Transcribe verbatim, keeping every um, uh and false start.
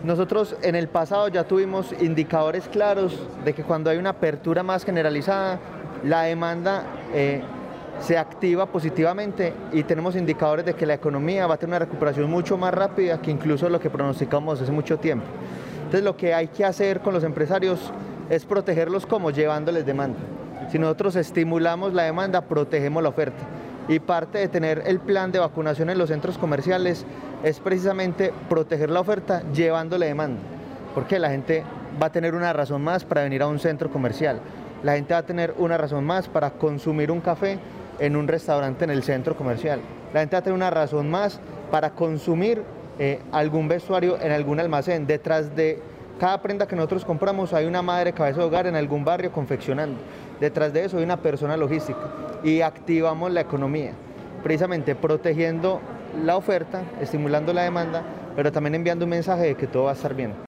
Nosotros en el pasado ya tuvimos indicadores claros de que cuando hay una apertura más generalizada, la demanda eh, se activa positivamente y tenemos indicadores de que la economía va a tener una recuperación mucho más rápida que incluso lo que pronosticamos hace mucho tiempo. Entonces lo que hay que hacer con los empresarios es protegerlos como llevándoles demanda. Si nosotros estimulamos la demanda, protegemos la oferta. Y parte de tener el plan de vacunación en los centros comerciales es precisamente proteger la oferta llevándole demanda, porque la gente va a tener una razón más para venir a un centro comercial, la gente va a tener una razón más para consumir un café en un restaurante en el centro comercial, la gente va a tener una razón más para consumir eh, algún vestuario en algún almacén. Detrás de cada prenda que nosotros compramos hay una madre cabeza de hogar en algún barrio confeccionando. Detrás de eso hay una persona logística y activamos la economía, precisamente protegiendo la oferta, estimulando la demanda, pero también enviando un mensaje de que todo va a estar bien.